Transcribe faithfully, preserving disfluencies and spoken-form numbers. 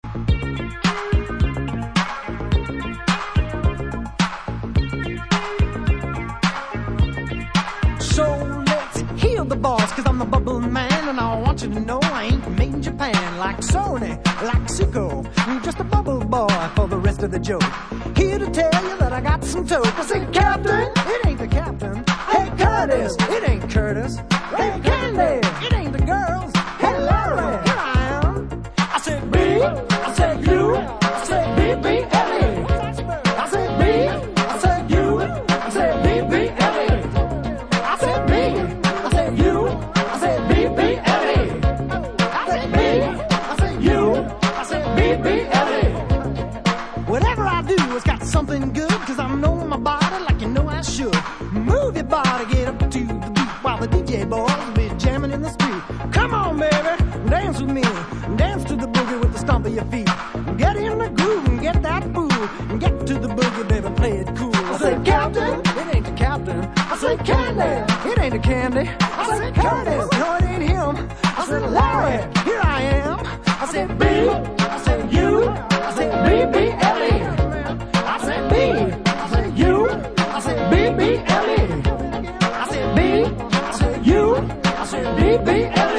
So let's heal the boss, cause I'm the bubble man, and I want you to know I ain't made in Japan. Like Sony, like Sicko, I'm just a bubble boy for the rest of the joke. Here to tell you that I got some toke. I say, Captain, it ain't the captain. Hey, Curtis, it ain't Curtis. Hey, Candy, it ain't the girls. Hey, Larry, here I am. I said, B, I said, you, I said, B, B, L, E. I said, B, I said, you, I said, B, B, L, E. I said, B, I said, you, I said, B, B, L, E. I said, B, I said, you, I said, B, B, L, E. Whatever I do, it's got something good, cause I know my body like you know I should. Move your body, get up to the beat, while the D J boys will be jamming in the street. Come on, baby, dance with me. Dance to the boogie with the stomp of your feet. Get in the groove and get that fool. And get to the boogie, baby, play it cool. I say, Captain, it ain't the captain. I say, Candy, it ain't the candy. I say, Curtis, no, it ain't him. I said, Larry, here I am. I said, B, I said, you, I said, B, B, L, E. I said, B, I said, you, I said, B, B, L, E. I said, B, I said, you, I said, B, B, L, E.